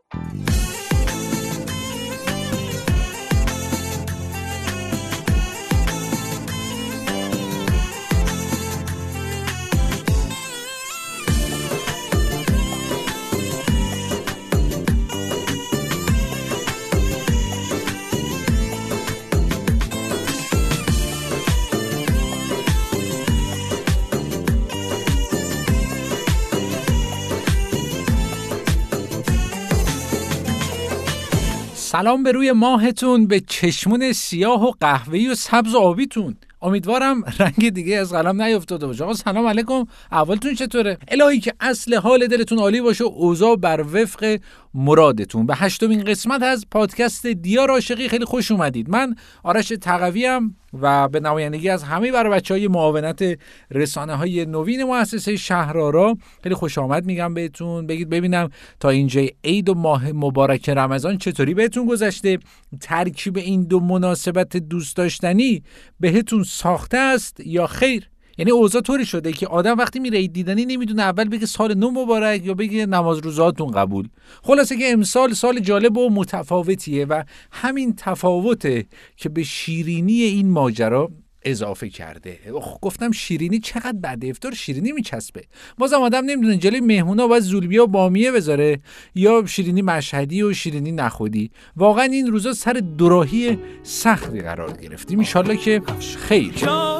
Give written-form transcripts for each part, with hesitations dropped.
سلام به روی ماهتون، به چشمون سیاه و قهوه‌ای و سبز و آبیتون. امیدوارم رنگ دیگه از قلم نیافتاده باشه. آقا سلام علیکم، احوالتون چطوره؟ الهی که اصل حال دلتون عالی باشه و اوضاع بر وفق مرادتون. به 8مین قسمت از پادکست دیار عاشقی خیلی خوش اومدید. من آرش تقویم و به نمایندگی از همه برای بچهای معاونت رسانه‌های نوین مؤسسه شهرآرا خیلی خوش آمد میگم بهتون. بگید ببینم تا اینجا عید و ماه مبارک رمضان چطوری بهتون گذشته؟ ترکیب این دو مناسبت دوست داشتنی بهتون ساخته است یا خیر؟ یعنی اوضاع طوری شده که آدم وقتی میره عید دیدنی نمیدونه اول بگه سال نو مبارک یا بگه نماز روزاتون قبول. خلاصه که امسال سال جالب و متفاوتیه و همین تفاوته که به شیرینی این ماجرا اضافه کرده. گفتم شیرینی چقدر بعد افطار شیرینی میچسبه. بازم آدم نمیدونه جلوی مهمونا باید زولبیا و بامیه بذاره یا شیرینی مشهدی و شیرینی نخودی. واقعا این روزا سر دوراهی سختی قرار گرفتیم. ان شاءالله که خیر.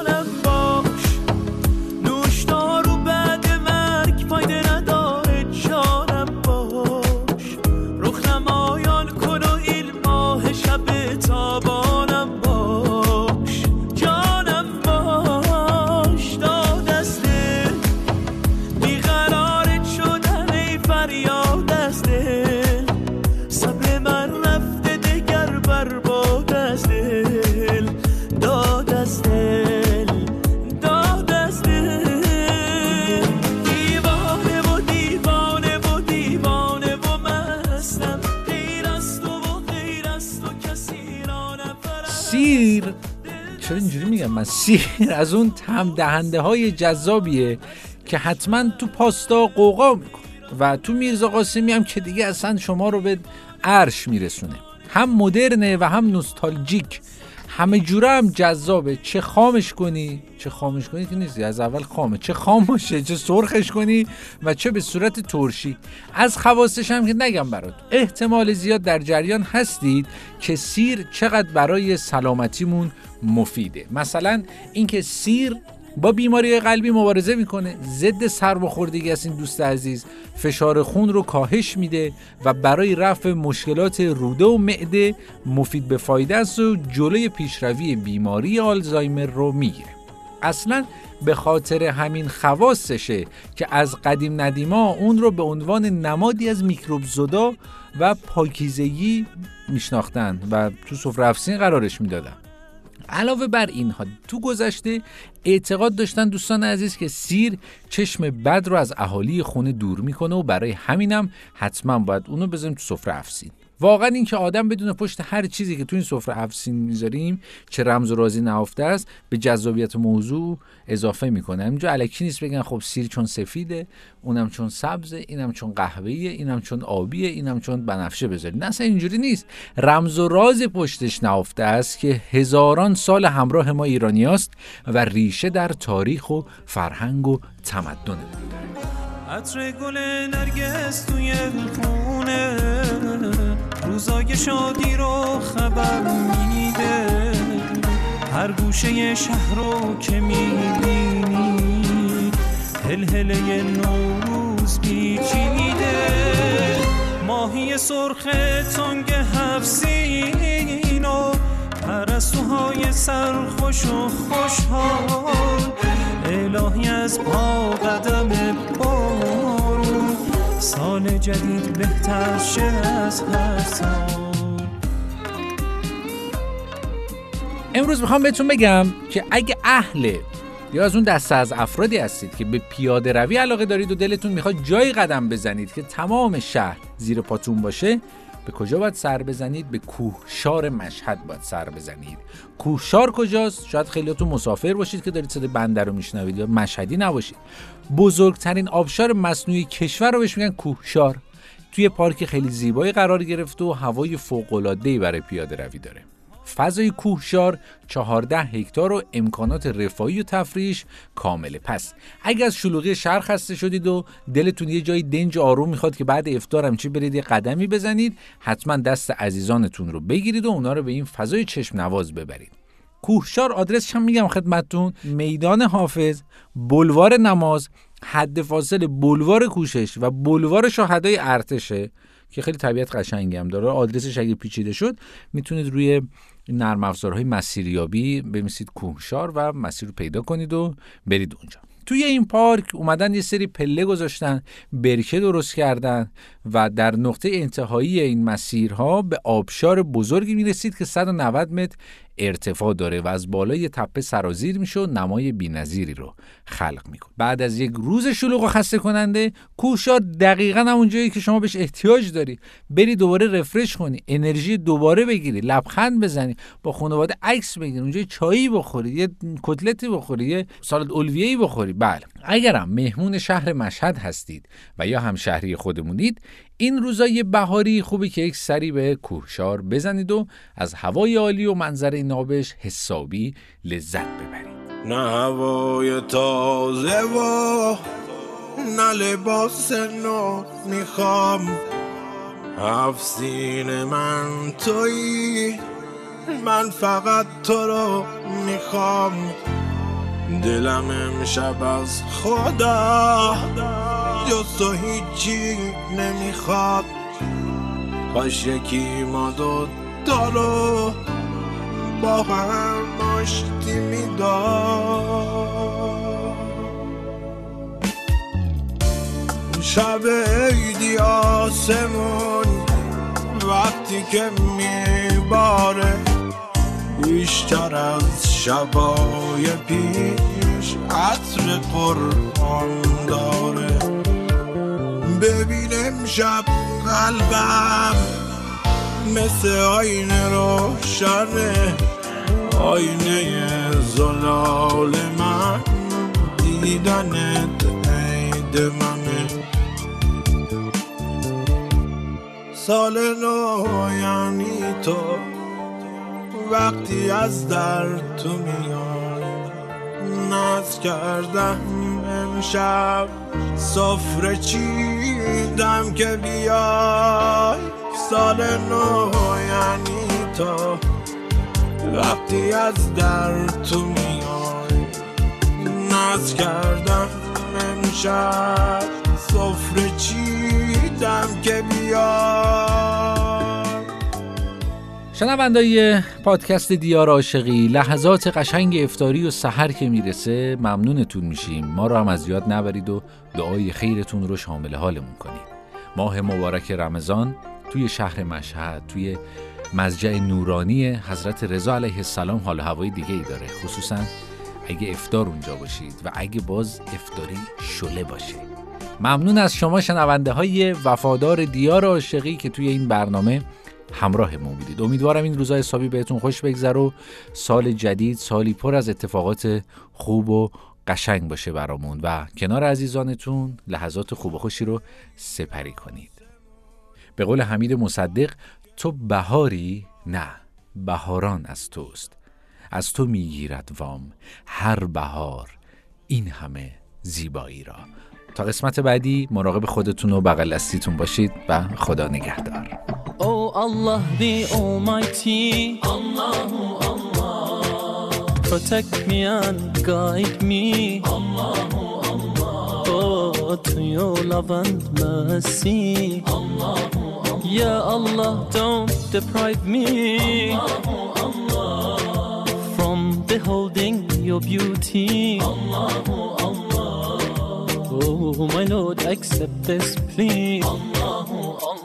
سیر، چرا اینجوری میگم من؟ سیر از اون طعم دهنده های جذابیه که حتما تو پاستا قوقا میکنه و تو میرزا قاسمی هم که دیگه اصلا شما رو به عرش میرسونه. هم مدرنه و هم نوستالژیک، همه جوره هم جذابه. چه خامش کنی که نیستی، از اول خامه، چه خام باشه، چه سرخش کنی و چه به صورت ترشی. از خواستش هم که نگم برات، احتمال زیاد در جریان هستید که سیر چقدر برای سلامتیمون مفیده. مثلا اینکه سیر با بیماری قلبی مبارزه میکنه، ضد سرماخوردگی است این دوست عزیز، فشار خون رو کاهش میده و برای رفع مشکلات روده و معده مفید به فایده است و جلوی پیشروی بیماری آلزایمر رو میگیره. اصلا به خاطر همین خواستشه که از قدیم ندیما اون رو به عنوان نمادی از میکروب زدا و پاکیزگی میشناختن و تو سفره افسین قرارش میدادن. علاوه بر اینها تو گذشته اعتقاد داشتن دوستان عزیز که سیر چشم بد رو از اهالی خونه دور میکنه و برای همینم حتما باید اونو بذاریم تو سفره افسین. واقعا این که آدم بدون پشت هر چیزی که تو این سفره افسین میذاریم چه رمز و رازی نهفته است به جذابیت موضوع اضافه میکنه. اینجا الکی نیست بگن خب سیر چون سفیده، اونم چون سبزه، اینم چون قهوه‌ایه، اینم چون آبیه، اینم چون بنفشه بذارید. نه اصلا اینجوری نیست. رمز و راز پشتش نهفته است که هزاران سال همراه ما ایرانیاست و ریشه در تاریخ و فرهنگ و تمدن داره. عطر گل نرگس توی خونه روزای شادی رو خبر میده، هر گوشه شهر رو که میبینی هلهله نوروز پیچیده، ماهی سرخ تنگ هفسین و پرستوهای سرخوش و خوشحال، الهی از پا قدم بارون سال جدید بهتر شه از هر سال. امروز میخوام بهتون بگم که اگه اهل یا از اون دسته از افرادی هستید که به پیاده روی علاقه دارید و دلتون میخواد جایی قدم بزنید که تمام شهر زیر پاتون باشه، به کجا باید سر بزنید؟ به کوهشار مشهد باید سر بزنید. کوهشار کجاست؟ شاید خیلیاتون مسافر باشید که دارید صدای بنده رو میشنوید یا مشهدی نباشید. بزرگترین آبشار مصنوعی کشور رو بهش میگن کوهشار. توی پارک خیلی زیبایی قرار گرفته و هوای فوق‌العاده‌ای برای پیاده روی داره. فضای کوهشار 14 هکتار و امکانات رفاهی و تفریحش کامله. پس اگه از شلوغی شهر خسته شدید و دلتون یه جای دنج آروم میخواد که بعد افطار هم چی برید یه قدمی بزنید، حتما دست عزیزانتون رو بگیرید و اونا رو به این فضای چشم نواز ببرید. کوهشار آدرسش هم میگم خدمتتون: میدان حافظ، بلوار نماز، حد فاصل بلوار کوشش و بلوار شهدای ارتشه که خیلی طبیعت قشنگی هم داره. آدرسش اگه پیچیده شد میتونید روی نرم افزارهای مسیریابی بنویسید کوهشار و مسیر رو پیدا کنید و برید اونجا. توی این پارک اومدن یه سری پله گذاشتن، برکه درست کردن و در نقطه انتهایی این مسیرها به آبشار بزرگی میرسید که 190 متر ارتفاع داره و از بالای تپه سرازیر میشه و نمای بی‌نظیری رو خلق میکنه. بعد از یک روز شلوغ و خسته کننده، کوهشار دقیقاً همون جایی که شما بهش احتیاج داری. بری دوباره رفرش کنی، انرژی دوباره بگیری، لبخند بزنی، با خانواده عکس بگیری، اونجا چایی بخوری، یه کتلتی بخوری، یه سالاد اولویه‌ای بخوری. بله، اگرم مهمون شهر مشهد هستید و یا همشهری خودمونید، این روزای بهاری خوبه که یک سری به کوهشار بزنید و از هوای عالی و منظره نابش حسابی لذت ببرید. نه هوای تازه و نه لباس نو میخوام، افسین من تویی، من فقط تو رو میخوام. دلم امشب از خدا جز تو هیچی نمیخواد، کاش یکی ما دوتا رو با هم آشتی میداد. شب عیدی آسمون وقتی که میباره، بیشتر از شبای پیش عطر قرآن داره. ببین امشب قلبم مثل آینه روشنه، آینه زلال من، دیدنت عید منه. سال نو یعنی تو، وقتی از در تو میای، ناز کردم امشب سفره چیدم که بیای. سال نو یعنی تو، وقتی از در تو میای، ناز کردم امشب سفره چیدم که بیای. شنوندای پادکست دیار عاشقی، لحظات قشنگ افطاری و سحر که میرسه ممنونتون میشیم. ما رو هم از یاد نبرید و دعای خیرتون رو شامل حالمون کنید. ماه مبارک رمضان توی شهر مشهد، توی مسجد نورانی حضرت رضا علیه السلام حال هوای دیگه ای داره، خصوصا اگه افطار اونجا باشید و اگه باز افطاری شله باشه. ممنون از شما شنونده های وفادار دیار عاشقی که توی این برنامه همراهمون بودید. امیدوارم این روزهای حسابی بهتون خوش بگذره و سال جدید سالی پر از اتفاقات خوب و قشنگ باشه برامون و کنار عزیزانتون لحظات خوب و خوشی رو سپری کنید. به قول حمید مصدق، تو بهاری؟ نه، بهاران از توست، از تو میگیرد وام هر بهار این همه زیبایی را. تا قسمت بعدی مراقب خودتون و بغل دستیتون باشید و خدا نگهدار. Oh Allah the Almighty, Allahu Allah, protect me and guide me, Allahu Allah, oh to your love and mercy, Allahu Allah, Ya Allah don't deprive me, Allahu Allah, from beholding your beauty, Allahu Allah, oh my Lord accept this plea, Allahu Allah.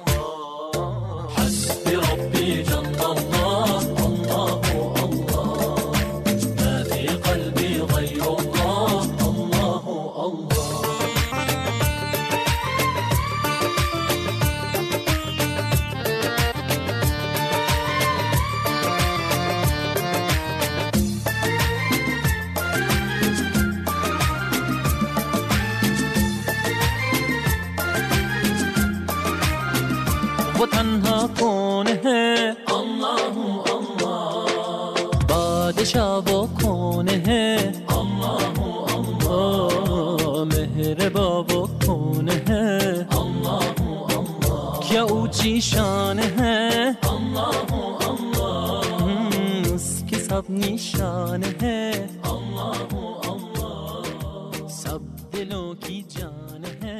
वो तन्हा कौन है अल्लाह अल्लाह बादशाह वो कौन है अल्लाह अल्लाह मेहरबा वो कौन है अल्लाह अल्लाह क्या ऊंची शान है अल्लाह अल्लाह उसकी सब निशान है अल्लाह अल्लाह सब दिलों की जान है